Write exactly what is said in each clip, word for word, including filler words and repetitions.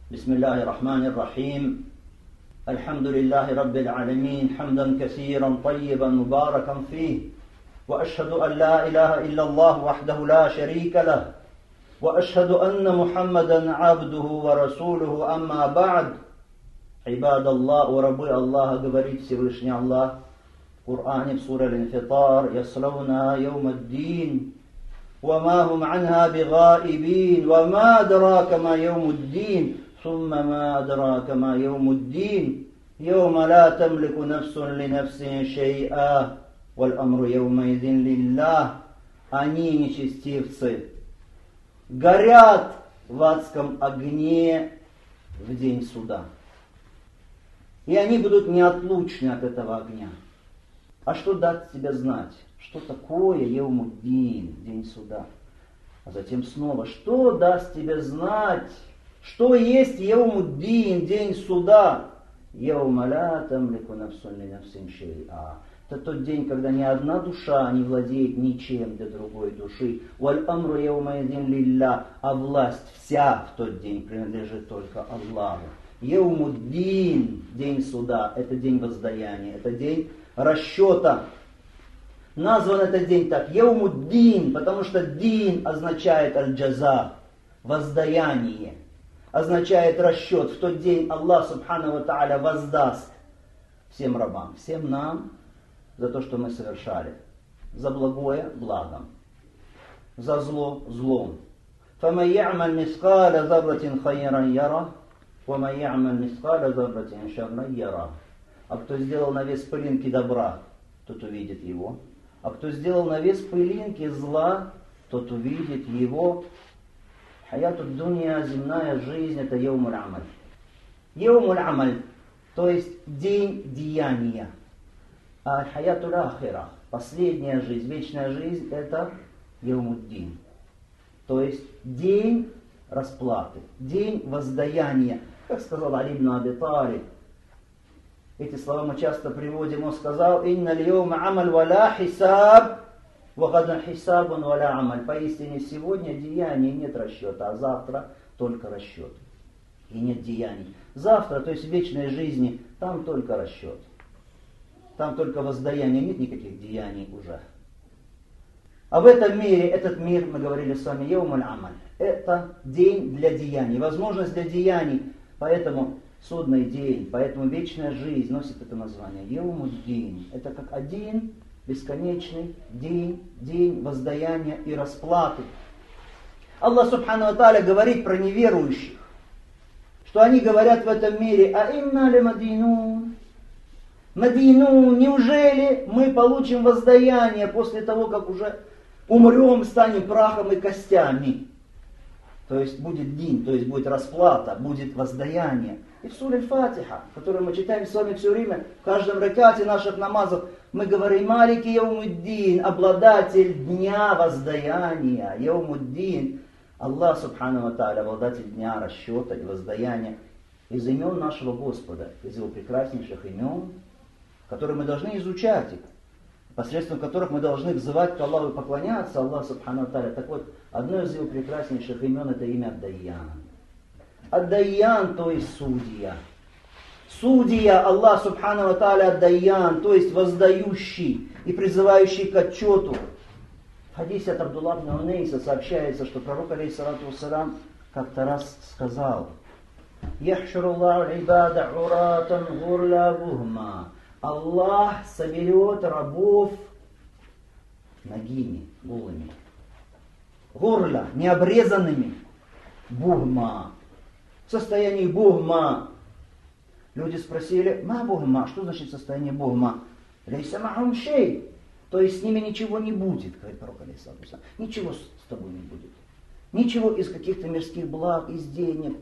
بسم الله الرحمن الرحيم الحمد لله رب العالمين حمدا كثيرا طيبا مباركا فيه وأشهد أن لا إله إلا الله وحده لا شريك له وأشهد أن محمدا عبده ورسوله أما بعد عباد الله وربي الله говорит Всевышний Аллах в Коране в суре Аль-Инфитар يصلونها يوم الدين وما هم عنها بغائبين وما أدراك ما يوم الدين ثم ما أدراك ما يوم الدين يوم لا تملك نفس لنفس شيئا والأمر يومئذ لله. Они, нечестивцы, горят в адском огне в день суда. И они будут неотлучны от этого огня. А что даст тебе знать? Что такое Йаумуддин, день суда? А затем снова, что даст тебе знать? Что есть Йаумуддин, день суда? Йаума ла тамлику нафсун ли нафсин шей'a. Это тот день, когда ни одна душа не владеет ничем для другой души. Валь амру яумаидин лилля. А власть вся в тот день принадлежит только Аллаху. Йаумуддин, день суда, это день воздаяния, это день расчета. Назван этот день так, Йаумуддин, потому что дин означает аль-джаза, воздаяние, означает расчет. В тот день Аллах Субхану ва Тааля воздаст всем рабам, всем нам за то, что мы совершали. За благое благом, за зло злом. فَمَنْ يَعْمَلْ مِثْقَالَ ذَرَّةٍ خَيْرًا يَرَهُ وَمَنْ يَعْمَلْ مِثْقَالَ ذَرَّةٍ شَرًّا يَرَهُ. А кто сделал на вес пылинки добра, тот увидит его. А кто сделал на вес пылинки зла, тот увидит его. Хаяту дунья, земная жизнь, это Йаумуль Амаль. Йаумуль Амаль, то есть день деяния. А хаяту ахира, последняя жизнь, вечная жизнь, это Йаумуддин. То есть день расплаты, день воздаяния. Как сказал Али ибн Аби Талиб, эти слова мы часто приводим, он сказал: «Инна льёма амаль валя хисаб, вагадан хисабун валя амаль». Поистине сегодня деяний нет расчета, а завтра только расчет. И нет деяний. Завтра, то есть в вечной жизни, там только расчет. Там только воздаяние, нет никаких деяний уже. А в этом мире, этот мир, мы говорили с вами, Йаумуль Амаль, это день для деяний, возможность для деяний. Поэтому судный день, поэтому вечная жизнь носит это название. Йаумуддин. Это как один бесконечный день, день воздаяния и расплаты. Аллах Субхану ва Тааля говорит про неверующих, что они говорят в этом мире: «А инна ли мадинун». Мадину, неужели мы получим воздаяние после того, как уже умрем, станем прахом и костями? То есть будет дин, то есть будет расплата, будет воздаяние. И в суре Аль-Фатиха, которую мы читаем с вами все время, в каждом ракате наших намазов, мы говорим: «Малики Яумуддин», обладатель дня воздаяния, Яумуддин. Аллах Субхану ва Тааля, обладатель дня расчета и воздаяния. Из имен нашего Господа, из его прекраснейших имен, которые мы должны изучать их, посредством которых мы должны взывать к Аллаху и поклоняться Аллаху Субхану ва Тааля. Так вот, одно из его прекраснейших имен — это имя Ад-Дайян. Ад-Дайян, то есть судья. Судья Аллах Субхану ва Тааля Ад-Дайян, то есть воздающий и призывающий к отчету. В хадисе от Абдулла ибн Унейса сообщается, что пророк алейхиссалату вассалям как-то раз сказал: «Яхшуруллаху ибада уратан гурля бухма». Аллах соберет рабов нагими, голыми. Гурля, необрезанными. Бухма. В состоянии бухма. Люди спросили: «Ма бухма?» Что значит состояние бухма? «Лейса махум шей». То есть с ними ничего не будет, говорит пророк алейхиссалату вассалям. Ничего с тобой не будет. Ничего из каких-то мирских благ, из денег.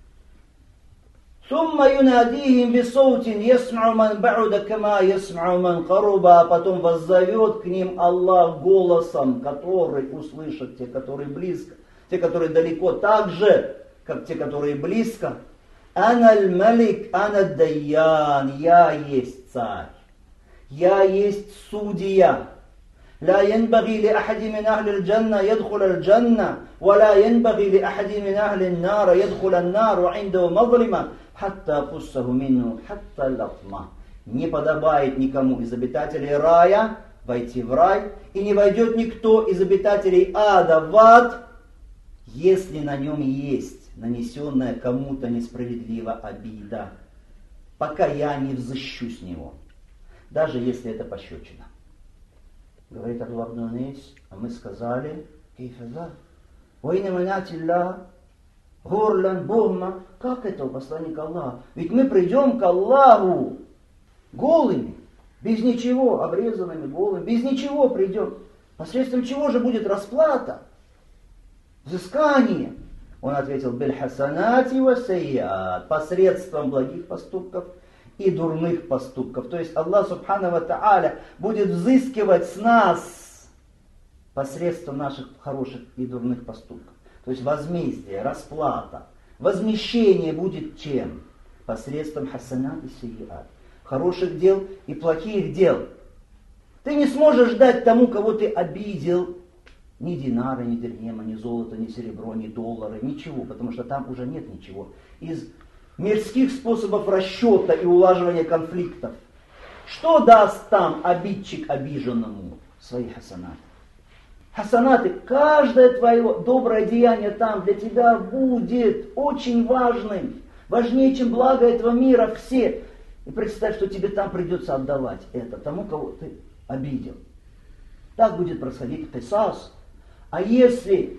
«Сумма юнадихим бисаутин ясмау ман ба'уда кама ясмау ман каруба». А потом воззовет к ним Аллах голосом, который услышат те, которые близко, те, которые далеко, так же, как те, которые близко. «Ана аль-малик, ана дайян». Я есть царь. Я есть судья. لا ينبغي لأحد من أهل الجنة يدخل الجنة ولا ينبغي لأحد من أهل النار يدخل النار وعنده مظلمة حتى قصه منه حتى اللطمة. Не подобает никому из обитателей рая войти в рай, и не войдет никто из обитателей ада в ад, если на нем есть нанесенная кому-то несправедливо обида, пока я не взыщу с него, даже если это пощечина. Говорит Абдуллах ибн Унейс, а мы сказали, кейфаза, война манатилля, горлан богма, как это у посланника Аллаха? Ведь мы придем к Аллаху голыми, без ничего, обрезанными, голыми, без ничего придем. Посредством чего же будет расплата? Взыскание. Он ответил, биль хасанати ва сайят, посредством благих поступков и дурных поступков. То есть Аллах Субхану ва Тааля будет взыскивать с нас посредством наших хороших и дурных поступков. То есть возмездие, расплата, возмещение будет чем? Посредством хасанат и сайят. Хороших дел и плохих дел. Ты не сможешь дать тому, кого ты обидел, ни динара, ни дирхема, ни золота, ни серебро, ни доллары, ничего, потому что там уже нет ничего. Из мирских способов расчета и улаживания конфликтов. Что даст там обидчик обиженному? Свои хасанаты. Хасанаты, каждое твое доброе деяние там для тебя будет очень важным. Важнее, чем благо этого мира все. И представь, что тебе там придется отдавать это тому, кого ты обидел. Так будет происходить кисас. А если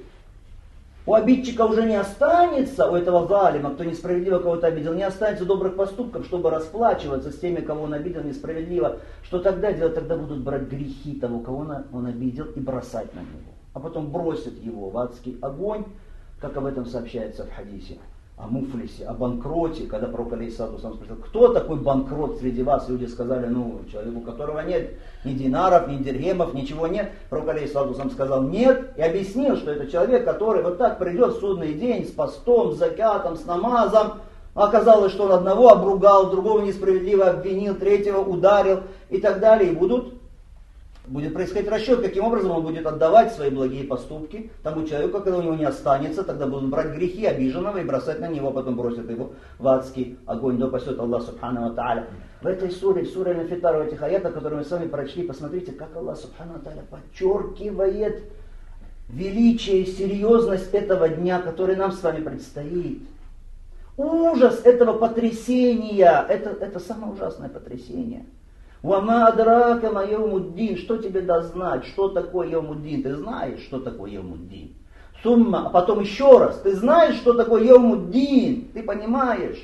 у обидчика уже не останется, у этого залима, кто несправедливо кого-то обидел, не останется добрых поступков, чтобы расплачиваться с теми, кого он обидел несправедливо, что тогда делать? Тогда будут брать грехи того, кого он обидел, и бросать на него. А потом бросят его в адский огонь, как об этом сообщается в хадисе. О муфлисе, о банкроте, когда пророк алейхиссалату вассалам спросил, кто такой банкрот среди вас? Люди сказали, ну, человеку, у которого нет ни динаров, ни дирхемов, ничего нет. Пророк алейхиссалату вассалам сказал нет, и объяснил, что это человек, который вот так придет в судный день с постом, с закятом, с намазом. Оказалось, что он одного обругал, другого несправедливо обвинил, третьего ударил и так далее. И будут Будет происходить расчет, каким образом он будет отдавать свои благие поступки тому человеку, когда у него не останется, тогда будут брать грехи обиженного и бросать на него, потом бросят его в адский огонь, да упасет Аллах Субхану ва Тааля. В этой суре, суре Аль-Инфитар, в этих аятах, которые мы с вами прочли, посмотрите, как Аллах Субхану ва Тааля подчеркивает величие и серьезность этого дня, который нам с вами предстоит. Ужас этого потрясения, это, это самое ужасное потрясение. «Вама адрака ма яумуддин», что тебе даст знать, что такое яумуддин? Ты знаешь, что такое яумуддин? Сумма, а потом еще раз, ты знаешь, что такое яумуддин? Ты понимаешь?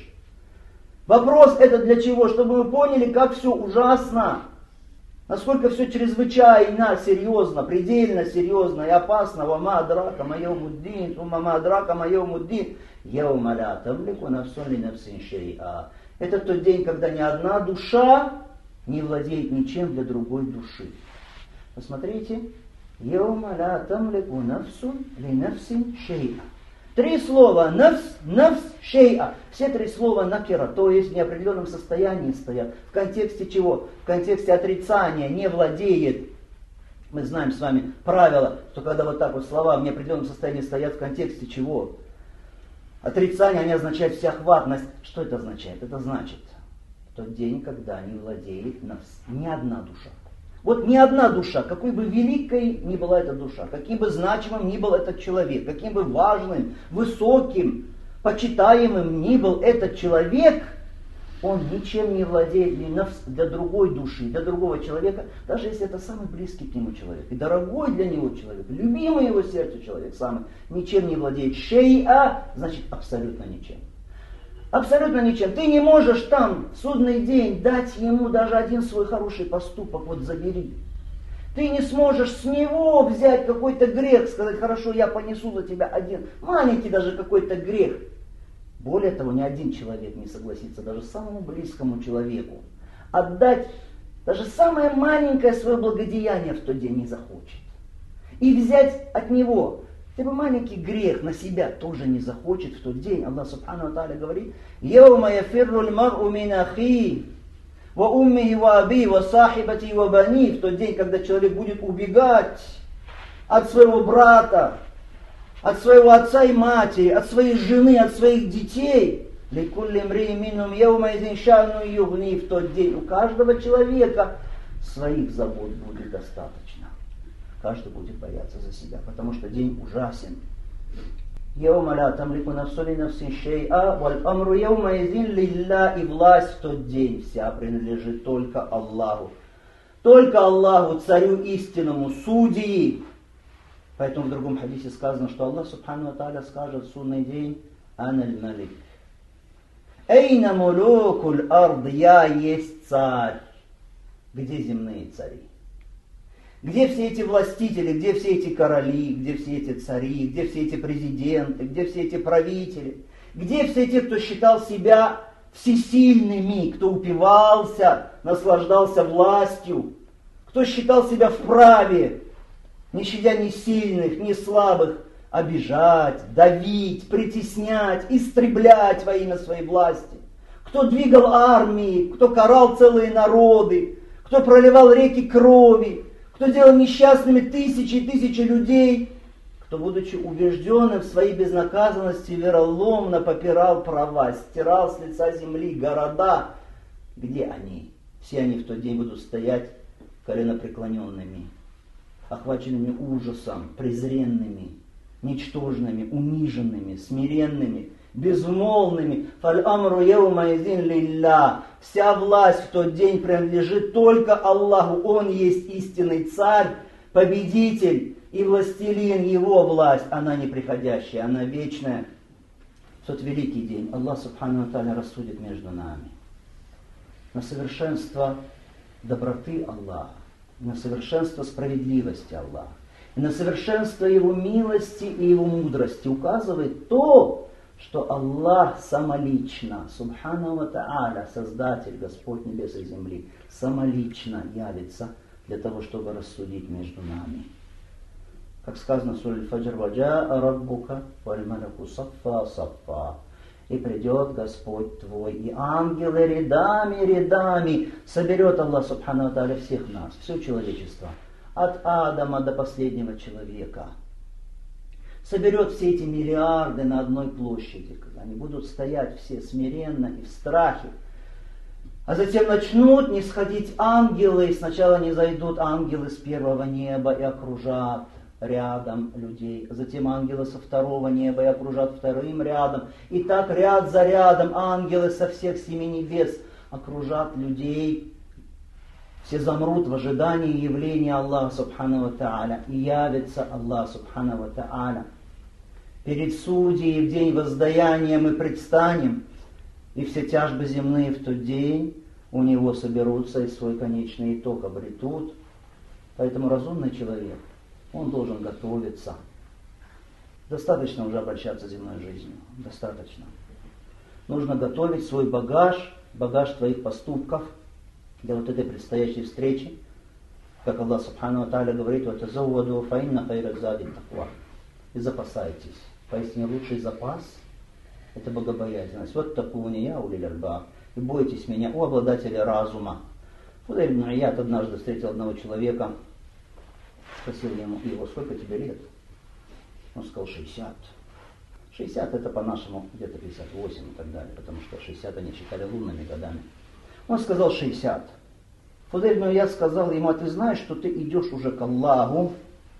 Вопрос это для чего? Чтобы мы поняли, как все ужасно, насколько все чрезвычайно серьезно, предельно серьезно и опасно. «Вама адрака ма яумуддин», «Сумма ма адрака ма яумуддин», «Яума ла тамлику нафсун ли нафсин шей'a». Это тот день, когда ни одна душа не владеет ничем для другой души. Посмотрите. Яума ла тамлику нафсун ли нафсин шей'a. Три слова. Нафс, нафс, шей'a. Все три слова накира, то есть в неопределенном состоянии стоят. В контексте чего? В контексте отрицания, не владеет. Мы знаем с вами правило, что когда вот так вот слова в неопределенном состоянии стоят, в контексте чего? Отрицание, они означают всеохватность. Что это означает? Это значит тот день, когда не владеет ни одна душа. Вот ни одна душа, какой бы великой ни была эта душа, каким бы значимым ни был этот человек, каким бы важным, высоким, почитаемым ни был этот человек, он ничем не владеет для другой души, для другого человека, даже если это самый близкий к нему человек, и дорогой для него человек, любимый его сердцу человек, самый, ничем не владеет. Шей'a значит абсолютно ничем. Абсолютно ничем. Ты не можешь там в судный день дать ему даже один свой хороший поступок, вот забери. Ты не сможешь с него взять какой-то грех, сказать, хорошо, я понесу за тебя один, маленький даже какой-то грех. Более того, ни один человек не согласится, даже самому близкому человеку, отдать даже самое маленькое свое благодеяние в тот день не захочет. И взять от него хотя бы маленький грех на себя тоже не захочет в тот день. Аллах Субхану ва Тааля говорит: «Яума яфирру аль-мар'у мин ахи ва умми ва аби ва сахибати ва бани, в тот день, когда человек будет убегать от своего брата, от своего отца и матери, от своей жены, от своих детей. Ликулли мри минум яумайзин шану югни, в тот день у каждого человека своих забот будет достаточно. Каждый будет бояться за себя, потому что день ужасен. Яума ла тамлику нафсу ли нафси шей'a, валь амру яумайзин лилля, и власть в тот день вся принадлежит только Аллаху. Только Аллаху, царю истинному, судьи. Поэтому в другом хадисе сказано, что Аллах Субхану ва Тааля скажет в судный день: «Аналь малик». «Эйна мулукуль ард», я есть царь. Где земные цари? Где все эти властители, где все эти короли, где все эти цари, где все эти президенты, где все эти правители? Где все те, кто считал себя всесильными, кто упивался, наслаждался властью, кто считал себя вправе, не щадя ни сильных, ни слабых, обижать, давить, притеснять, истреблять во имя своей власти? Кто двигал армии, кто карал целые народы, кто проливал реки крови, кто делал несчастными тысячи и тысячи людей, кто, будучи убежденным в своей безнаказанности, вероломно попирал права, стирал с лица земли города. Где они? Все они в тот день будут стоять коленопреклоненными, охваченными ужасом, презренными, ничтожными, униженными, смиренными, безмолвными. Фаль-амру яумайзин лилля. Вся власть в тот день принадлежит только Аллаху. Он есть истинный царь, победитель и властелин. Его власть, она неприходящая, она вечная. В тот великий день Аллах Субхану ва Тааля рассудит между нами на совершенство доброты Аллаха, на совершенство справедливости Аллаха, и на совершенство Его милости и Его мудрости указывает то, что Аллах самолично, Субхану ва Тааля, Создатель, Господь небес и земли, самолично явится для того, чтобы рассудить между нами. Как сказано в суре Аль-Фаджр: «Ваджаа раббука валь маляку саффа саффа». И придет Господь твой, и ангелы рядами, рядами соберет Аллах Субхану ва Тааля всех нас, все человечество, от Адама до последнего человека. Соберет все эти миллиарды на одной площади, когда они будут стоять все смиренно и в страхе. А затем начнут нисходить ангелы, и сначала не зайдут ангелы с первого неба и окружат рядом людей, а затем ангелы со второго неба и окружат вторым рядом. И так ряд за рядом ангелы со всех семи небес окружат людей. Все замрут в ожидании явления Аллаха Субхану ва Тааля. И явится Аллах Субхану ва Тааля перед судьей в день воздаяния. Мы предстанем, и все тяжбы земные в тот день у него соберутся и свой конечный итог обретут. Поэтому разумный человек, он должен готовиться. Достаточно уже обольщаться земной жизнью. Достаточно. Нужно готовить свой багаж, багаж твоих поступков для вот этой предстоящей встречи. Как Аллах Субхану ва Тааля говорит: «Ватазавваду фаинна хайра зади таква». И запасайтесь. Поистине лучший запас — это богобоязненность. Вот такуни я улиль альбаб. И бойтесь меня, о обладатели разума. Фудайль ибн Ияд однажды встретил одного человека, спросил ему его: сколько тебе лет? Он сказал: шестьдесят. шестьдесят это по-нашему где-то пятьдесят восемь и так далее, потому что шестьдесят они считали лунными годами. Он сказал: шестьдесят. Фудайль ибн Ияд сказал ему: а ты знаешь, что ты идешь уже к Аллаху,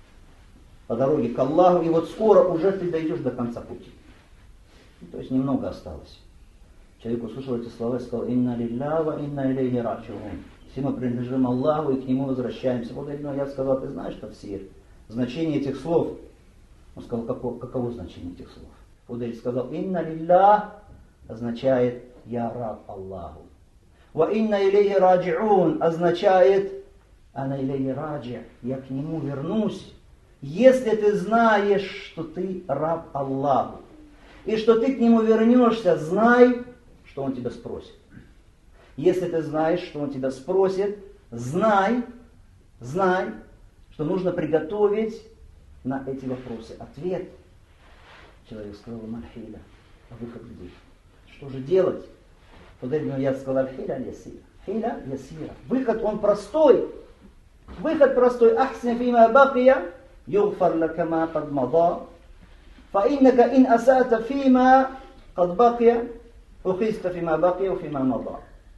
по дороге к Аллаху, и вот скоро уже ты дойдешь до конца пути. Ну, то есть немного осталось. Человек услышал эти слова и сказал: «Инна лилля ва инна илейхи раджиун». Все мы принадлежим Аллаху и к Нему возвращаемся. Вот я сказал: ты знаешь тафсир, значение этих слов? Он сказал: каково, каково значение этих слов? Фудель сказал: «Инна лилля» означает «я раб Аллаху». «Ва инна илейхи раджиун» означает «ана илейхи раджи», я к Нему вернусь. Если ты знаешь, что ты раб Аллаху, и что ты к Нему вернешься, знай, что Он тебя спросит. Если ты знаешь, что Он тебя спросит, знай, знай, что нужно приготовить на эти вопросы ответ. Человек сказал: «Мархиля, а выход где? Что же делать?» Фудайль ибн Ияд сказал: «Аль-хиля аль-ясир». хиля ясира. Выход он простой. Выход простой. Ахсин фима бакия, югфар лака ма кад мада. Фаиннака ин асата фима кад бакия, ухиста фима бакия, фима мада.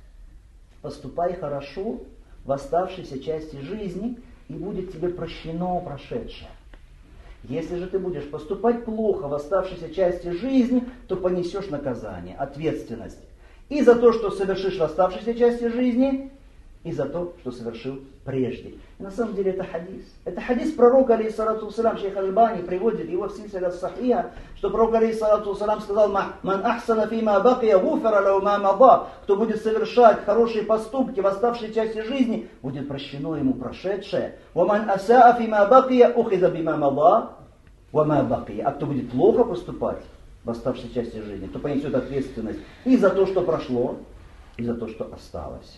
Поступай хорошо в оставшейся части жизни, и будет тебе прощено прошедшее. Если же ты будешь поступать плохо в оставшейся части жизни, то понесешь наказание, ответственность. И за то, что совершишь в оставшейся части жизни, и за то, что совершил прежде. И на самом деле это хадис. Это хадис пророка, алейхиссалату вассалам, шейх Аль-Альбани приводит его в сильсиле ас-сахиха, что пророк, алейхиссалату вассалам, сказал: «Ман ахсана фима бакия гуфара лау ма мада». Кто будет совершать хорошие поступки в оставшей части жизни, будет прощено ему прошедшее. «Ваман асаа фима бакия ухиза бима мада ва ма бакия». А кто будет плохо поступать в оставшей части жизни, то понесет ответственность и за то, что прошло, и за то, что осталось.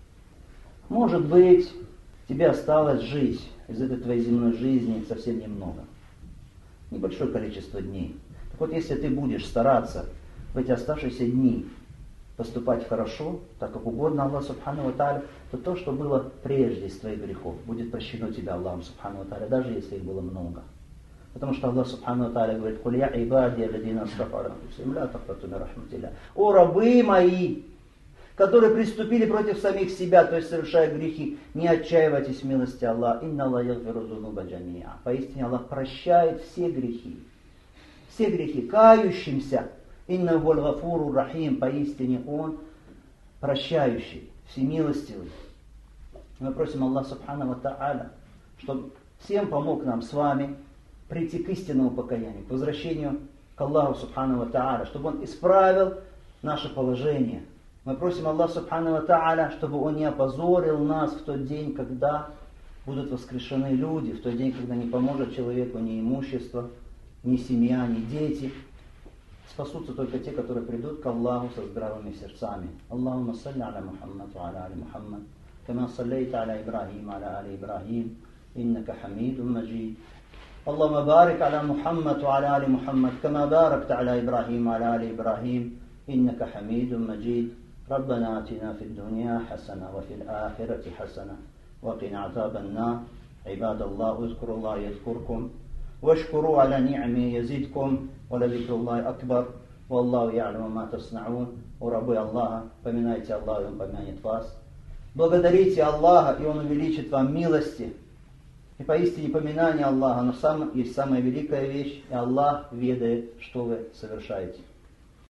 Может быть, тебе осталось жить из этой твоей земной жизни совсем немного. Небольшое количество дней. Так вот, если ты будешь стараться в эти оставшиеся дни поступать хорошо, так как угодно Аллаху Субхану ва Тааля, то то, что было прежде из твоих грехов, будет прощено тебе Аллаху Субхану ва Тааля, даже если их было много. Потому что Аллах Субхану ва Тааля говорит: «Куль я ибади алладина асрафу аля анфусихим ла тaqнату мин рахматилlah». О рабы мои, которые приступили против самих себя, то есть совершая грехи, не отчаивайтесь в милости Аллаха. Инна Аллах ягфиру зунуба джамиа. Поистине Аллах прощает все грехи. Все грехи кающимся. Инна воль гафуру рахим. Поистине Он прощающий, всемилостивый. Мы просим Аллаха Субхану ва Тааля, чтобы всем помог нам с вами прийти к истинному покаянию, к возвращению к Аллаху Субхану ва Тааля, чтобы Он исправил наше положение. Мы просим Аллаха Субхану ва Тааля, чтобы Он не опозорил нас в тот день, когда будут воскрешены люди, в тот день, когда не поможет человеку ни имущество, ни семья, ни дети. Спасутся только те, которые придут к Аллаху со здравыми сердцами. Аллахумма салли аля Мухаммад ва аля али Мухаммад, кама саллейта аля Ибрахим аля али Ибрахим, иннака хамидун маджид. Аллахумма барик аля Мухаммад ва аля али Мухаммад, кама баракта аля Ибрахим аля али Ибрахим, иннака хамидун маджид. ربنا آتنا في الدنيا حسنة وفي الآخرة حسنة وقنا عذاب النار. عباد الله اذكروا الله يذكركم واشكروا على نعمه يزدكم ولذكر الله أكبر والله يعلم ما تصنعون. О рабы Аллаха, поминайте Аллаха, и Он помянет вас. Благодарите Аллаха, и Он увеличит вам милости. И поистине поминание Аллаха, но сам, есть самая великая вещь, и Аллах ведает, что вы совершаете.